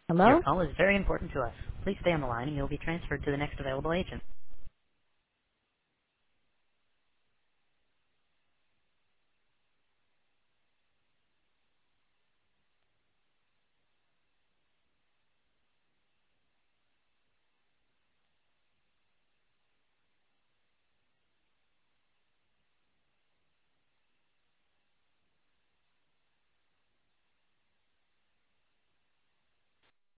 Your Hello? call is very important to us. Please stay on the line and you'll be transferred to the next available agent.